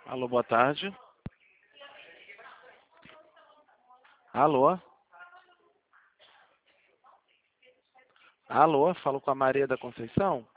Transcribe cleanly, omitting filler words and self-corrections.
Alô, boa tarde. Alô? Alô, falo com a Maria da Conceição?